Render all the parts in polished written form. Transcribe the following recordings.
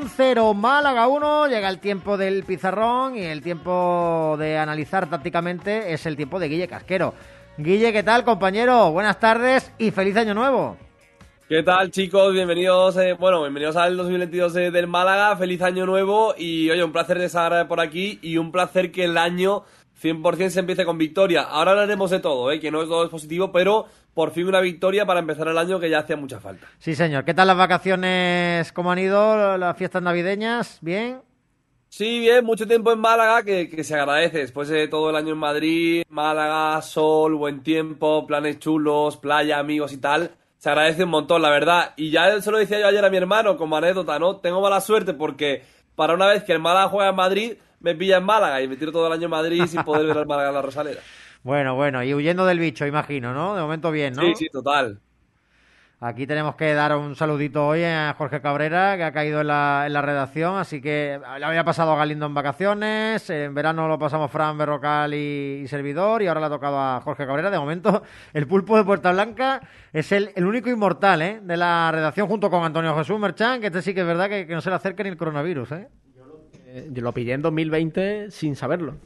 0, Málaga 1, llega el tiempo del pizarrón y el tiempo de analizar tácticamente es el tiempo de Guille Casquero. Guille, ¿qué tal, compañero? Buenas tardes y feliz año nuevo. ¿Qué tal, chicos? Bienvenidos al 2022 del Málaga, feliz año nuevo y oye, un placer de estar por aquí y un placer que el año 100% se empiece con victoria. Ahora hablaremos de todo, que no es todo es positivo, pero por fin una victoria para empezar el año que ya hacía mucha falta. Sí, señor. ¿Qué tal las vacaciones? ¿Cómo han ido las fiestas navideñas? ¿Bien? Sí, bien, mucho tiempo en Málaga que se agradece. Después de todo el año en Madrid, Málaga, sol, buen tiempo, planes chulos, playa, amigos y tal. Se agradece un montón, la verdad. Y ya se lo decía yo ayer a mi hermano como anécdota, ¿no? Tengo mala suerte porque para una vez que el Málaga juega en Madrid, me pilla en Málaga y me tiro todo el año en Madrid sin poder ver al Málaga en la Rosaleda. Bueno, y huyendo del bicho, imagino, ¿no? De momento bien, ¿no? Sí, total. Aquí tenemos que dar un saludito hoy a Jorge Cabrera, que ha caído en la redacción, así que le había pasado a Galindo en vacaciones, en verano lo pasamos Fran Berrocal y servidor, y ahora le ha tocado a Jorge Cabrera. De momento, el pulpo de Puerta Blanca es el único inmortal de la redacción, junto con Antonio Jesús Merchán, que este sí que es verdad que no se le acerca ni el coronavirus, ¿eh? Yo lo pillé en 2020 sin saberlo.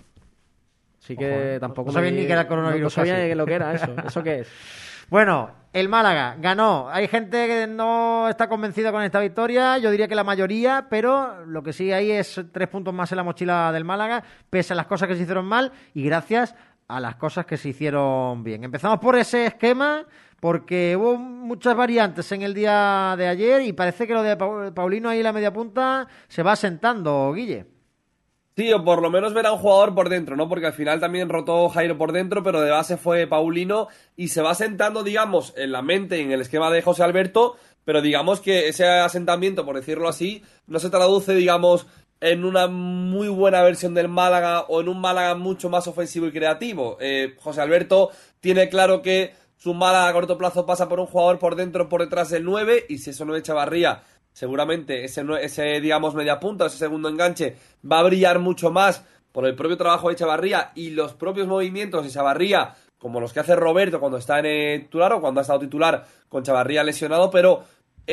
Así que tampoco no sabía ni que era el coronavirus. No sabía lo que era eso. ¿Eso qué es? Bueno, el Málaga ganó. Hay gente que no está convencida con esta victoria, yo diría que la mayoría, pero lo que sí hay es 3 puntos más en la mochila del Málaga, pese a las cosas que se hicieron mal y gracias a las cosas que se hicieron bien. Empezamos por ese esquema, porque hubo muchas variantes en el día de ayer y parece que lo de Paulino ahí en la media punta se va asentando, Guille. Sí, o por lo menos ver a un jugador por dentro, ¿no? Porque al final también rotó Jairo por dentro, pero de base fue Paulino y se va asentando, digamos, en la mente y en el esquema de José Alberto, pero digamos que ese asentamiento, por decirlo así, no se traduce, digamos, en una muy buena versión del Málaga o en un Málaga mucho más ofensivo y creativo. José Alberto tiene claro que su Málaga a corto plazo pasa por un jugador por dentro, por detrás del 9, y si eso no es Chavarría, seguramente ese digamos media punta, ese segundo enganche va a brillar mucho más por el propio trabajo de Chavarría y los propios movimientos de Chavarría, como los que hace Roberto cuando está en titular o cuando ha estado titular con Chavarría lesionado, pero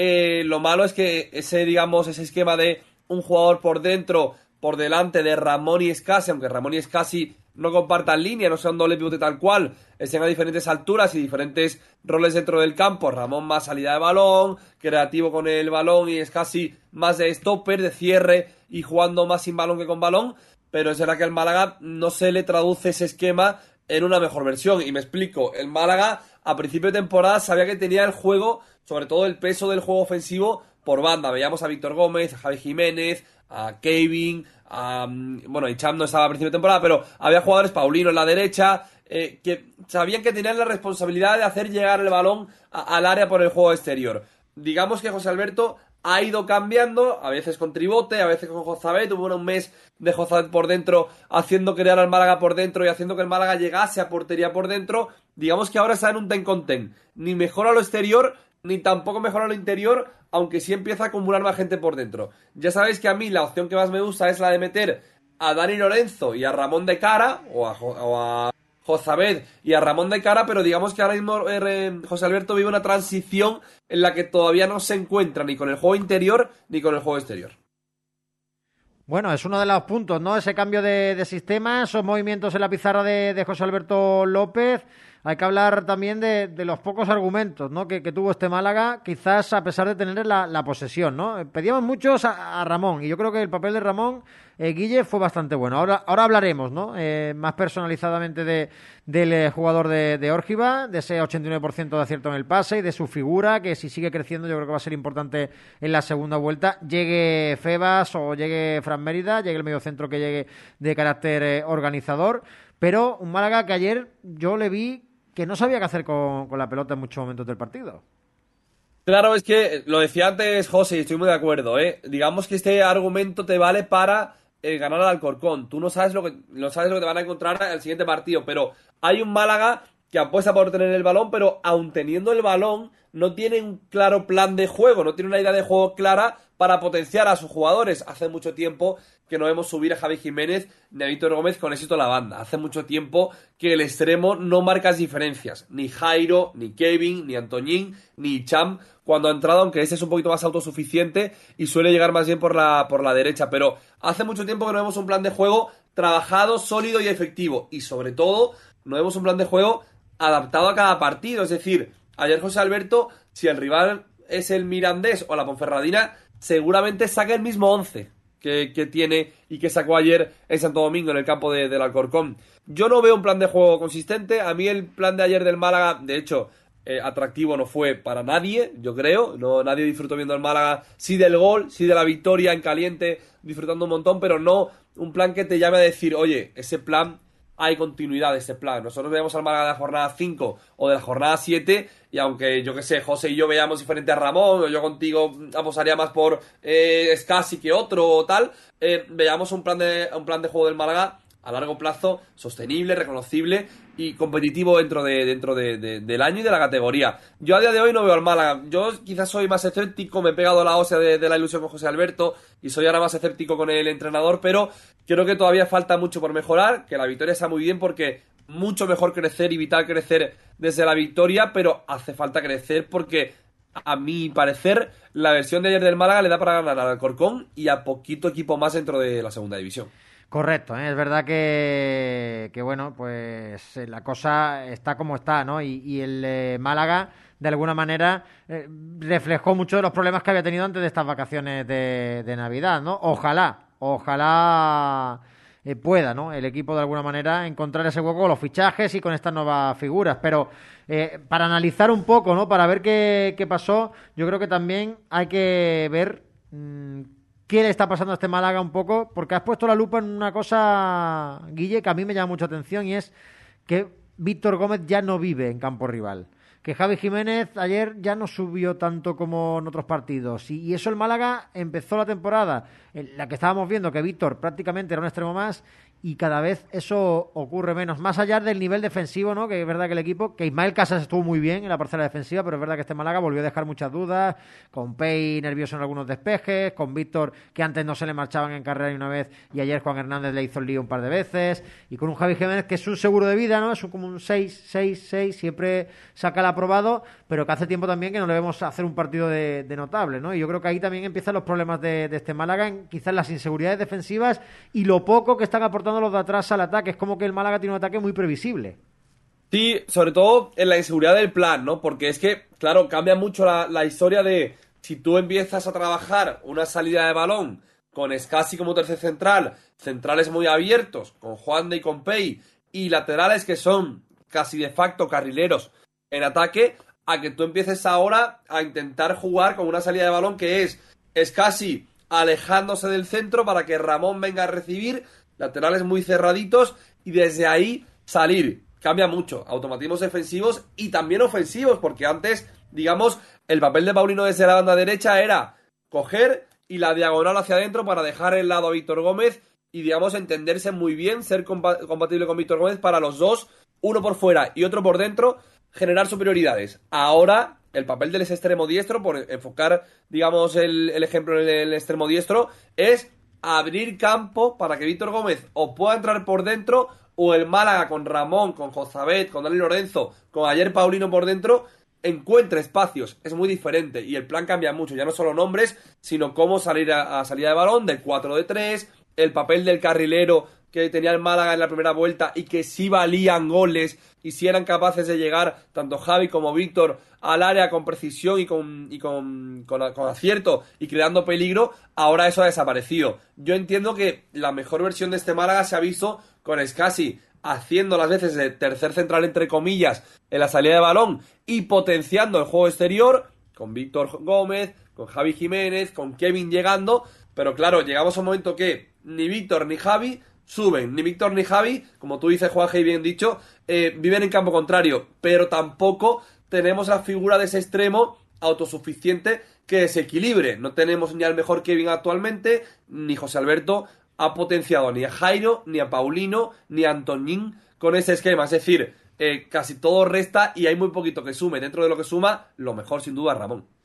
lo malo es que ese esquema de un jugador por dentro, por delante de Ramón y Escasi, aunque Ramón y Escasi no compartan línea, no sean doble pivote tal cual, estén a diferentes alturas y diferentes roles dentro del campo. Ramón más salida de balón, creativo con el balón y es casi más de stopper, de cierre y jugando más sin balón que con balón, pero es verdad que al Málaga no se le traduce ese esquema en una mejor versión. Y me explico, el Málaga a principio de temporada sabía que tenía el juego, sobre todo el peso del juego ofensivo por banda. Veíamos a Víctor Gómez, a Javi Jiménez, a Kevin, Hicham no estaba a principio de temporada, pero había jugadores, Paulino en la derecha, que sabían que tenían la responsabilidad de hacer llegar el balón al área por el juego exterior. Digamos que José Alberto ha ido cambiando, a veces con Tribote, a veces con Jozabet. Hubo un mes de Jozabet por dentro, haciendo crear al Málaga por dentro y haciendo que el Málaga llegase a portería por dentro. Digamos que ahora está en un ten con ten. Ni mejora lo exterior, ni tampoco mejora lo interior, aunque sí empieza a acumular más gente por dentro. Ya sabéis que a mí la opción que más me gusta es la de meter a Dani Lorenzo y a Ramón de cara, o a Jozabed y a Ramón de cara, pero digamos que ahora mismo José Alberto vive una transición en la que todavía no se encuentra ni con el juego interior ni con el juego exterior. Bueno, es uno de los puntos, ¿no? Ese cambio de sistema, esos movimientos en la pizarra de José Alberto López. Hay que hablar también de los pocos argumentos, ¿no? que tuvo este Málaga, quizás a pesar de tener la posesión, ¿no? Pedíamos muchos a Ramón y yo creo que el papel de Ramón, Guille, fue bastante bueno. Ahora hablaremos, ¿no? Más personalizadamente del jugador de Órgiva, de ese 89% de acierto en el pase y de su figura, que si sigue creciendo yo creo que va a ser importante en la segunda vuelta. Llegue Febas o llegue Fran Mérida, llegue el mediocentro que llegue de carácter organizador, pero un Málaga que ayer yo le vi que no sabía qué hacer con la pelota en muchos momentos del partido. Claro, es que lo decía antes José y estoy muy de acuerdo, Digamos que este argumento te vale para ganar al Alcorcón. Tú no sabes lo que te van a encontrar al siguiente partido, pero hay un Málaga que apuesta por tener el balón, pero aun teniendo el balón no tiene un claro plan de juego, no tiene una idea de juego clara para potenciar a sus jugadores. Hace mucho tiempo que no vemos subir a Javi Jiménez ni a Víctor Gómez con éxito a la banda. Hace mucho tiempo que el extremo no marca diferencias. Ni Jairo, ni Kevin, ni Antoñín, ni Cham cuando ha entrado, aunque ese es un poquito más autosuficiente y suele llegar más bien por la derecha. Pero hace mucho tiempo que no vemos un plan de juego trabajado, sólido y efectivo. Y sobre todo, no vemos un plan de juego adaptado a cada partido. Es decir, ayer José Alberto, si el rival es el Mirandés o la Ponferradina, seguramente saca el mismo 11 que tiene y que sacó ayer en Santo Domingo, en el campo del Alcorcón. Yo no veo un plan de juego consistente. A mí el plan de ayer del Málaga, de hecho, atractivo no fue para nadie, yo creo. No, nadie disfrutó viendo el Málaga, sí del gol, sí de la victoria en caliente, disfrutando un montón, pero no un plan que te llame a decir, oye, ese plan, hay continuidad de ese plan. Nosotros veamos al Málaga de la jornada 5 o de la jornada 7 y aunque, yo que sé, José y yo veamos diferente a Ramón, o yo contigo apostaría más por Scassi que otro o tal, veamos un plan de juego del Málaga a largo plazo, sostenible, reconocible y competitivo dentro del año y de la categoría. Yo a día de hoy no veo al Málaga. Yo quizás soy más escéptico, me he pegado la ósea de la ilusión con José Alberto y soy ahora más escéptico con el entrenador, pero creo que todavía falta mucho por mejorar, que la victoria está muy bien porque mucho mejor crecer y vital crecer desde la victoria, pero hace falta crecer porque, a mi parecer, la versión de ayer del Málaga le da para ganar al Alcorcón y a poquito equipo más dentro de la segunda división. Correcto, ¿eh? Es verdad que bueno, pues la cosa está como está, ¿no? Y el Málaga, de alguna manera, reflejó muchos de los problemas que había tenido antes de estas vacaciones de Navidad, ¿no? Ojalá pueda, ¿no? El equipo, de alguna manera, encontrar ese hueco con los fichajes y con estas nuevas figuras. Pero para analizar un poco, ¿no? Para ver qué pasó, yo creo que también hay que ver qué le está pasando a este Málaga un poco, porque has puesto la lupa en una cosa, Guille, que a mí me llama mucha atención y es que Víctor Gómez ya no vive en campo rival. Que Javi Jiménez ayer ya no subió tanto como en otros partidos. Y eso el Málaga empezó la temporada en la que estábamos viendo que Víctor prácticamente era un extremo más y cada vez eso ocurre menos. Más allá del nivel defensivo, ¿no? Que es verdad que el equipo, que Ismael Casas estuvo muy bien en la parcela defensiva, pero es verdad que este Málaga volvió a dejar muchas dudas, con Pei nervioso en algunos despejes, con Víctor que antes no se le marchaban en carrera ni una vez y ayer Juan Hernández le hizo el lío un par de veces, y con un Javi Jiménez que es un seguro de vida, ¿no? Es como un 6, siempre saca el aprobado, pero que hace tiempo también que no le vemos hacer un partido de notable, ¿no? Y yo creo que ahí también empiezan los problemas de este Málaga, quizás las inseguridades defensivas y lo poco que están aportando los de atrás al ataque. Es como que el Málaga tiene un ataque muy previsible. Sí, sobre todo en la inseguridad del plan, ¿no? Porque es que, claro, cambia mucho la historia de si tú empiezas a trabajar una salida de balón con Scassi como tercer central, centrales muy abiertos, con Juande y con Pei, y laterales que son casi de facto carrileros en ataque, a que tú empieces ahora a intentar jugar con una salida de balón que es Scassi alejándose del centro para que Ramón venga a recibir, laterales muy cerraditos y desde ahí salir. Cambia mucho, automatismos defensivos y también ofensivos, porque antes, digamos, el papel de Paulino desde la banda derecha era coger y la diagonal hacia adentro para dejar el lado a Víctor Gómez y, digamos, entenderse muy bien, ser compatible con Víctor Gómez para los dos, uno por fuera y otro por dentro, generar superioridades. Ahora, el papel del extremo diestro, por enfocar, digamos, el ejemplo en el extremo diestro, es abrir campo para que Víctor Gómez o pueda entrar por dentro o el Málaga con Ramón, con Jozabet, con Dani Lorenzo, con ayer Paulino por dentro, encuentra espacios. Es muy diferente y el plan cambia mucho, ya no solo nombres, sino cómo salir a salida de balón, del 4-3, el papel del carrilero que tenía el Málaga en la primera vuelta y que sí valían goles y sí eran capaces de llegar tanto Javi como Víctor al área con precisión y con acierto y creando peligro. Ahora eso ha desaparecido. Yo entiendo que la mejor versión de este Málaga se ha visto con Scassi haciendo las veces de tercer central entre comillas en la salida de balón y potenciando el juego exterior con Víctor Gómez, con Javi Jiménez, con Kevin llegando, pero claro, llegamos a un momento que ni Víctor ni Javi suben, ni Víctor ni Javi, como tú dices, Juanje, y bien dicho, viven en campo contrario, pero tampoco tenemos la figura de ese extremo autosuficiente que desequilibre. No tenemos ni al mejor Kevin actualmente, ni José Alberto ha potenciado ni a Jairo, ni a Paulino, ni a Antoñín con ese esquema. Es decir, casi todo resta y hay muy poquito que sume. Dentro de lo que suma, lo mejor sin duda Ramón.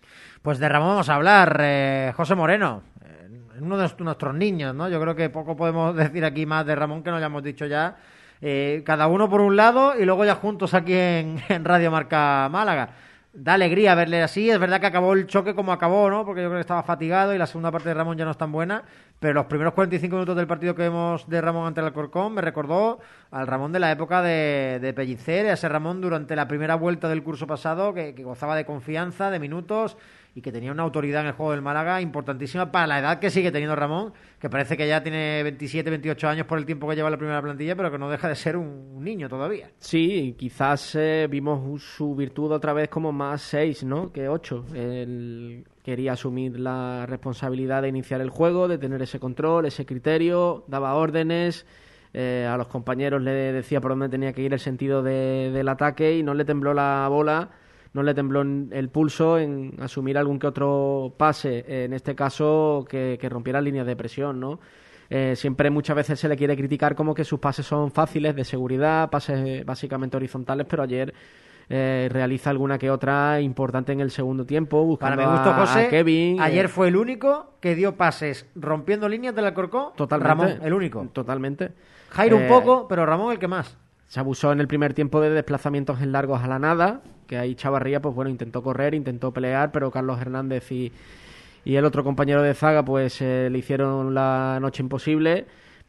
Pues de Ramón vamos a hablar, José Moreno, uno de nuestros niños, ¿no? Yo creo que poco podemos decir aquí más de Ramón que no hayamos dicho ya. Cada uno por un lado y luego ya juntos aquí en Radio Marca Málaga. Da alegría verle así. Es verdad que acabó el choque como acabó, ¿no? Porque yo creo que estaba fatigado y la segunda parte de Ramón ya no es tan buena. Pero los primeros 45 minutos del partido que vemos de Ramón ante el Alcorcón me recordó al Ramón de la época de Pellicer, a ese Ramón durante la primera vuelta del curso pasado que gozaba de confianza, de minutos y que tenía una autoridad en el juego del Málaga importantísima para la edad que sigue teniendo Ramón, que parece que ya tiene 27, 28 años por el tiempo que lleva en la primera plantilla, pero que no deja de ser un niño todavía. Sí, quizás vimos su virtud otra vez como más 6, ¿no? Que 8. Él quería asumir la responsabilidad de iniciar el juego, de tener ese control, ese criterio, daba órdenes, a los compañeros le decía por dónde tenía que ir el sentido del ataque y no le tembló la bola, no le tembló el pulso en asumir algún que otro pase, en este caso que rompiera líneas de presión, ¿no? Siempre muchas veces se le quiere criticar como que sus pases son fáciles, de seguridad, pases básicamente horizontales, pero ayer realiza alguna que otra importante en el segundo tiempo, buscando para mi gusto, José, a Kevin. Ayer fue el único que dio pases rompiendo líneas del Alcorcón. Totalmente. Ramón, el único. Totalmente. Jairo un poco, pero Ramón el que más. Se abusó en el primer tiempo de desplazamientos en largos a la nada, que ahí Chavarría, pues bueno, intentó correr, intentó pelear, pero Carlos Hernández y el otro compañero de zaga, pues le hicieron la noche imposible,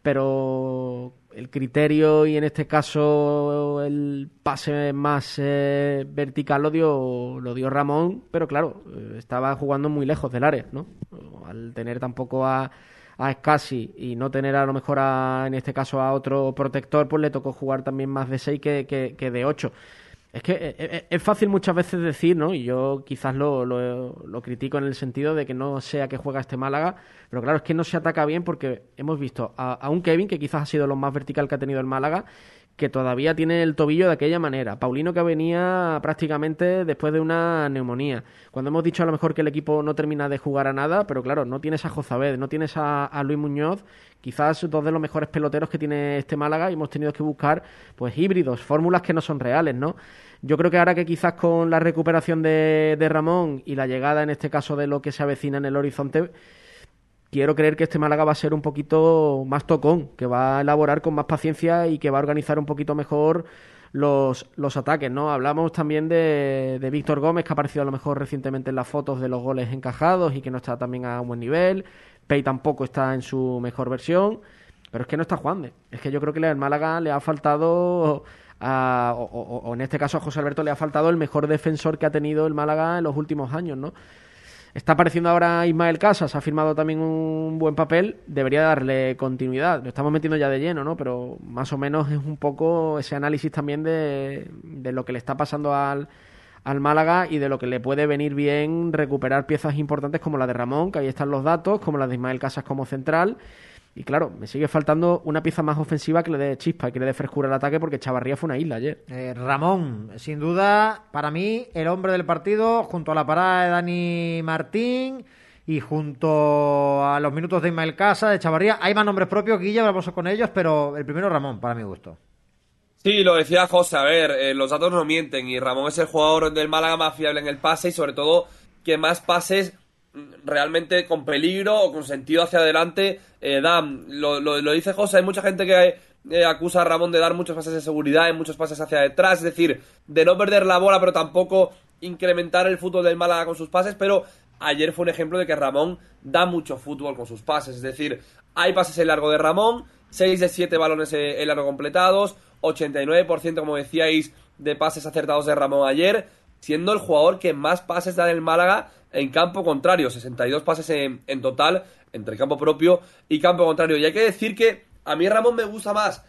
pero el criterio y en este caso el pase más vertical lo dio Ramón, pero claro, estaba jugando muy lejos del área, ¿no? Al tener tampoco a Escasi y no tener a lo mejor en este caso a otro protector, pues le tocó jugar también más de 6 que de 8. Es que es fácil muchas veces decir, ¿no? Y yo quizás lo critico en el sentido de que no sé a qué juega este Málaga, pero claro, es que no se ataca bien porque hemos visto a un Kevin que quizás ha sido lo más vertical que ha tenido el Málaga, que todavía tiene el tobillo de aquella manera. Paulino que venía prácticamente después de una neumonía. Cuando hemos dicho a lo mejor que el equipo no termina de jugar a nada, pero claro, no tienes a Jozabed, no tienes a Luis Muñoz, quizás dos de los mejores peloteros que tiene este Málaga y hemos tenido que buscar pues híbridos, fórmulas que no son reales, ¿no? Yo creo que ahora que quizás con la recuperación de Ramón y la llegada en este caso de lo que se avecina en el horizonte, quiero creer que este Málaga va a ser un poquito más tocón, que va a elaborar con más paciencia y que va a organizar un poquito mejor los ataques, ¿no? Hablamos también de Víctor Gómez, que ha aparecido a lo mejor recientemente en las fotos de los goles encajados y que no está también a un buen nivel. Pei tampoco está en su mejor versión, pero es que no está Juan de. Es que yo creo que al Málaga le ha faltado, o en este caso a José Alberto le ha faltado el mejor defensor que ha tenido el Málaga en los últimos años, ¿no? Está apareciendo ahora Ismael Casas, ha firmado también un buen papel, debería darle continuidad. Lo estamos metiendo ya de lleno, ¿no? Pero más o menos es un poco ese análisis también de lo que le está pasando al Málaga y de lo que le puede venir bien recuperar piezas importantes como la de Ramón, que ahí están los datos, como la de Ismael Casas como central. Y claro, me sigue faltando una pieza más ofensiva que le dé chispa y que le dé frescura al ataque, porque Chavarría fue una isla ayer. Ramón, sin duda, para mí, el hombre del partido, junto a la parada de Dani Martín y junto a los minutos de Ismael Casa, de Chavarría. Hay más nombres propios, Guilla, hablamos con ellos, pero el primero Ramón, para mi gusto. Sí, lo decía José, a ver, los datos no mienten y Ramón es el jugador del Málaga más fiable en el pase y sobre todo que más pases realmente con peligro o con sentido hacia adelante dan. Lo dice José, hay mucha gente que acusa a Ramón de dar muchos pases de seguridad y muchos pases hacia detrás, es decir, de no perder la bola pero tampoco incrementar el fútbol del Málaga con sus pases, pero ayer fue un ejemplo de que Ramón da mucho fútbol con sus pases, es decir, hay pases en largo de Ramón, 6 de 7 balones en largo completados, 89% como decíais de pases acertados de Ramón ayer, siendo el jugador que más pases da en el Málaga en campo contrario, 62 pases en total, entre campo propio y campo contrario. Y hay que decir que a mí Ramón me gusta más,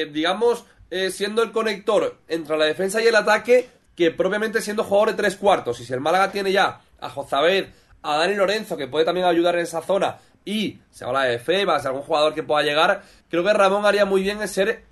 siendo el conector entre la defensa y el ataque, que propiamente siendo jugador de tres cuartos. Y si el Málaga tiene ya a Jozabed, a Dani Lorenzo, que puede también ayudar en esa zona, y se habla de Febas, de algún jugador que pueda llegar, creo que Ramón haría muy bien en ser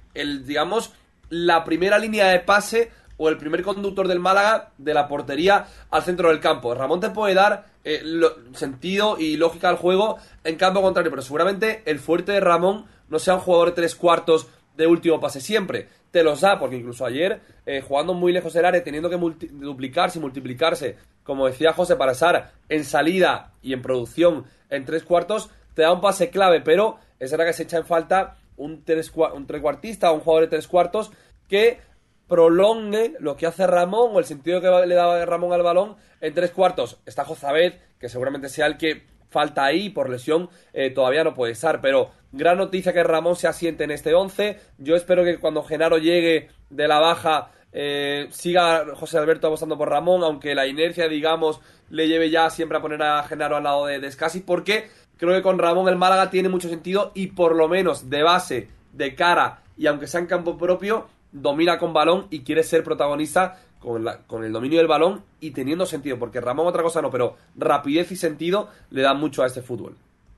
la primera línea de pase o el primer conductor del Málaga de la portería al centro del campo. Ramón te puede dar sentido y lógica al juego en campo contrario, pero seguramente el fuerte de Ramón no sea un jugador de tres cuartos de último pase siempre. Te los da, porque incluso ayer, jugando muy lejos del área, teniendo que duplicarse y multiplicarse, como decía José, para estar en salida y en producción en 3/4, te da un pase clave, pero es verdad que se echa en falta un trecuartista o un jugador de 3/4 que prolongue lo que hace Ramón o el sentido que le daba Ramón al balón en 3/4. Está Jozabed, que seguramente sea el que falta ahí, por lesión todavía no puede estar, pero gran noticia que Ramón se asiente en este 11. Yo espero que cuando Genaro llegue de la baja siga José Alberto apostando por Ramón, aunque la inercia, digamos, le lleve ya siempre a poner a Genaro al lado de Scassi, porque creo que con Ramón el Málaga tiene mucho sentido y por lo menos de base, de cara y aunque sea en campo propio, domina con balón y quiere ser protagonista con el dominio del balón y teniendo sentido, porque Ramón otra cosa no, pero rapidez y sentido le dan mucho a este fútbol.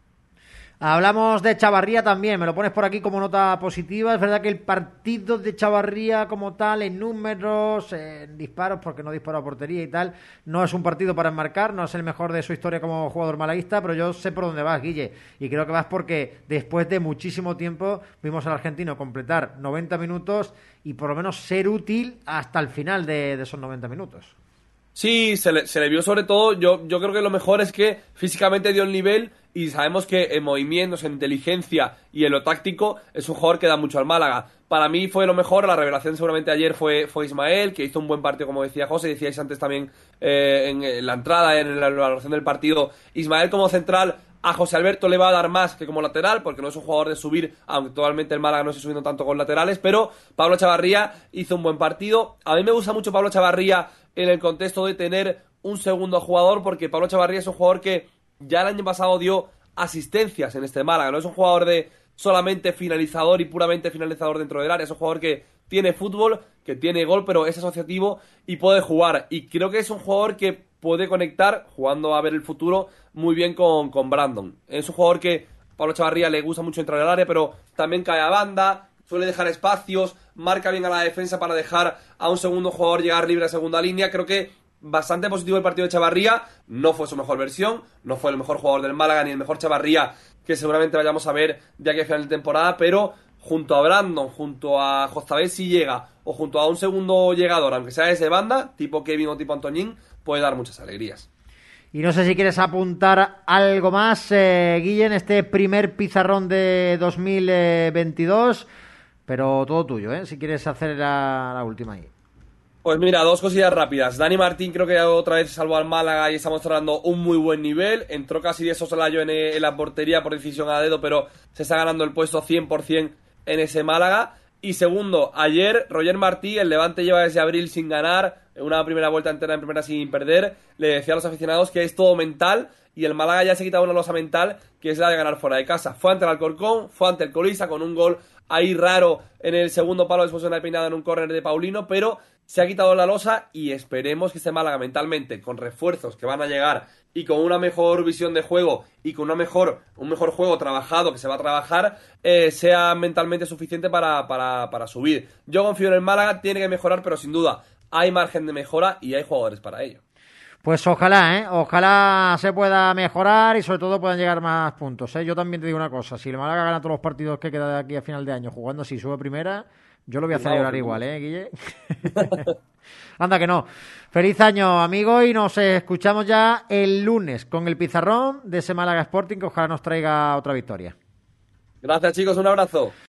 Hablamos de Chavarría también, me lo pones por aquí como nota positiva. Es verdad que el partido de Chavarría como tal, en números, en disparos, porque no dispara a portería y tal, no es un partido para enmarcar, no es el mejor de su historia como jugador malaguista, pero yo sé por dónde vas, Guille, y creo que vas porque después de muchísimo tiempo vimos al argentino completar 90 minutos y por lo menos ser útil hasta el final de esos 90 minutos. Sí, se le vio sobre todo, yo creo que lo mejor es que físicamente dio el nivel y sabemos que en movimientos, en inteligencia y en lo táctico es un jugador que da mucho al Málaga. Para mí fue lo mejor, la revelación seguramente ayer fue Ismael, que hizo un buen partido como decía José, decíais antes también en la entrada, en la valoración del partido. Ismael como central a José Alberto le va a dar más que como lateral, porque no es un jugador de subir, aunque actualmente el Málaga no esté subiendo tanto con laterales, pero Pablo Chavarría hizo un buen partido. A mí me gusta mucho Pablo Chavarría en el contexto de tener un segundo jugador, porque Pablo Chavarría es un jugador que ya el año pasado dio asistencias en este Málaga, no es un jugador de solamente finalizador y puramente finalizador dentro del área, es un jugador que tiene fútbol, que tiene gol, pero es asociativo y puede jugar, y creo que es un jugador que puede conectar, jugando a ver el futuro, muy bien con Brandon. Es un jugador que Pablo Chavarría le gusta mucho entrar al área, pero también cae a banda, suele dejar espacios, marca bien a la defensa para dejar a un segundo jugador llegar libre a segunda línea. Creo que bastante positivo el partido de Chavarría, no fue su mejor versión, no fue el mejor jugador del Málaga ni el mejor Chavarría que seguramente vayamos a ver de aquí a final de temporada, pero junto a Brandon, junto a Jozabed si llega, o junto a un segundo llegador, aunque sea desde banda, tipo Kevin o tipo Antoñín, puede dar muchas alegrías. Y no sé si quieres apuntar algo más, Guille, en este primer pizarrón de 2022, pero todo tuyo, si quieres hacer la última ahí. Pues mira, dos cosillas rápidas. Dani Martín creo que otra vez salvó al Málaga y está mostrando un muy buen nivel. Entró casi de soslayo en la portería por decisión a dedo, pero se está ganando el puesto 100% en ese Málaga. Y segundo, ayer Roger Martí, el Levante lleva desde abril sin ganar, una primera vuelta entera en primera sin perder. Le decía a los aficionados que es todo mental y el Málaga ya se ha quitado una losa mental que es la de ganar fuera de casa. Fue ante el Alcorcón, fue ante el Colisa con un gol ahí raro en el segundo palo después de una peinada en un córner de Paulino, pero se ha quitado la losa y esperemos que este Málaga mentalmente, con refuerzos que van a llegar y con una mejor visión de juego y con un mejor juego trabajado que se va a trabajar, sea mentalmente suficiente para subir. Yo confío en el Málaga, tiene que mejorar, pero sin duda hay margen de mejora y hay jugadores para ello. Pues ojalá se pueda mejorar y sobre todo puedan llegar más puntos. Yo también te digo una cosa, si el Málaga gana todos los partidos que queda de aquí a final de año jugando así, sube primera, yo lo voy a celebrar igual, Guille. Anda que no. Feliz año, amigo, y nos escuchamos ya el lunes con el pizarrón de ese Málaga Sporting que ojalá nos traiga otra victoria. Gracias, chicos, un abrazo.